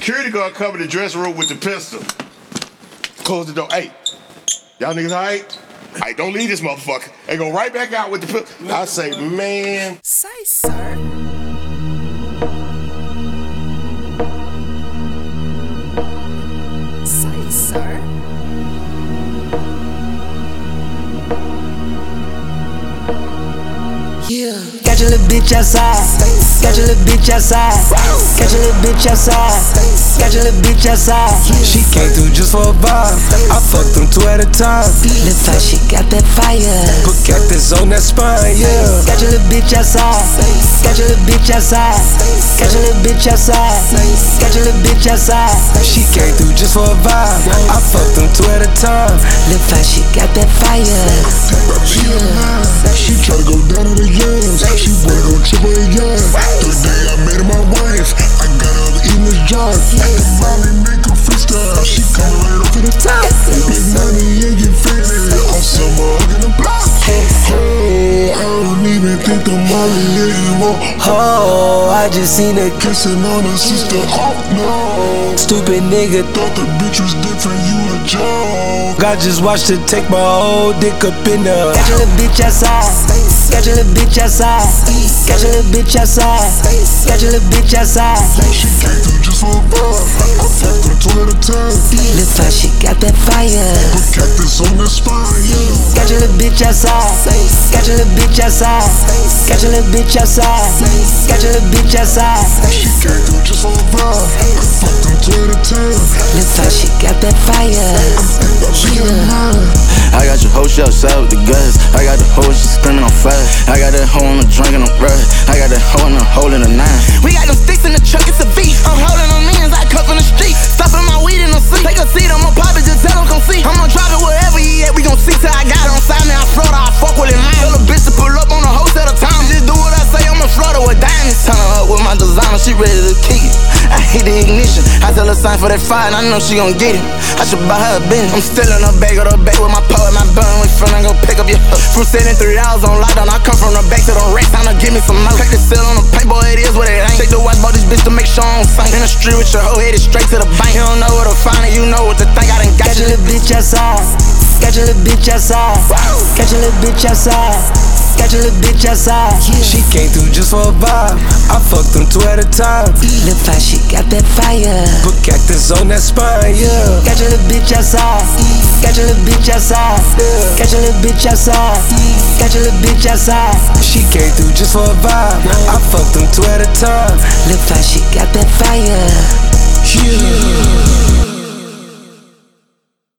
security guard covered the dressing room with the pistol. Close the door. Hey, y'all niggas all right? Hey, don't leave this motherfucker. They go right back out with the pistol. I say, man. Say, sir. Say, sir. Yeah. Got your little bitch outside. Got your little bitch outside. Got your little bitch outside. Got your little bitch outside. She came through just for a vibe. I fucked them two at a time. Look how she got that fire. Put cactus on that spine, yeah. Got your little bitch outside. Got your little bitch outside. Got your little bitch outside. Got your little bitch outside. She came through just for a vibe. I fucked them two at a time. Look how she got that fire. She try to go down on the yams. She went on triple A. The day I made her my wife, I got her eating this job. The Molly make her freestyle. She coming right up to the top. Big money and get faded. On summer in the block. Oh, I don't even think the Molly anymore. Oh, I just seen her Kissing on her sister. Oh no. stupid nigga. Thought the bitch was different. You a joke. I just watched her take my whole dick up in her. Got your little bitch outside. Got your little bitch outside. Got your little bitch outside. Got your little bitch outside. She came through just for a vibe. I fucked her two at a time. Look how she got that fire. Put cactus on the spine, yeah. Got your little bitch outside. Got your little bitch outside. Got your little bitch outside. Got your little bitch outside. She came through just for a vibe. I fucked them two at a time. Look how she got that fire. I got your whole shit outside with the guns. I got the whole shit screaming on fire. I got that hoe on the drink and I'm rush. I got that hoe in the hole in the nine. We got them sticks in the truck, it's a beat. I'm holding them ends, I cut from the street. Stuffing my weed in the seat. Take a seat, I'ma pop it, just tell them come see. I'ma drop it wherever he at, we gon' see till I got it on side. Man, I float, I fuck with it, man. Tell a bitch to pull up on a whole set of time. Just do what I say, I'ma float her with diamonds. Turn her up with my designer, she ready to kick it. I hit the ignition, I tell her sign for that fire, and I know she gon' get it. I should buy her a Benz. I'm still in her bag, or the back with my pole and my bun. We finna go pick up your hoe. From sitting 3 hours on lockdown, I come from the back to the rack, time to give me some more. Crack the seal on the paper, it is what it ain't. Take the watch, bought this bitch to make sure I don't sink. In the street with your hoe headed straight to the bank. You don't know where to find it, you know what to think. I done got Got your little bitch outside. Got your little bitch outside. Got your little bitch outside. Got your little bitch outside. She came through just for a vibe. I fucked them two at a time. Look how she got that fire. Put cactus on that spine, yeah. Got your little bitch outside. Got your little bitch outside. Got your little bitch outside. Got your little bitch outside. She came through just for a vibe. I fucked them two at a time. Look how she got that fire.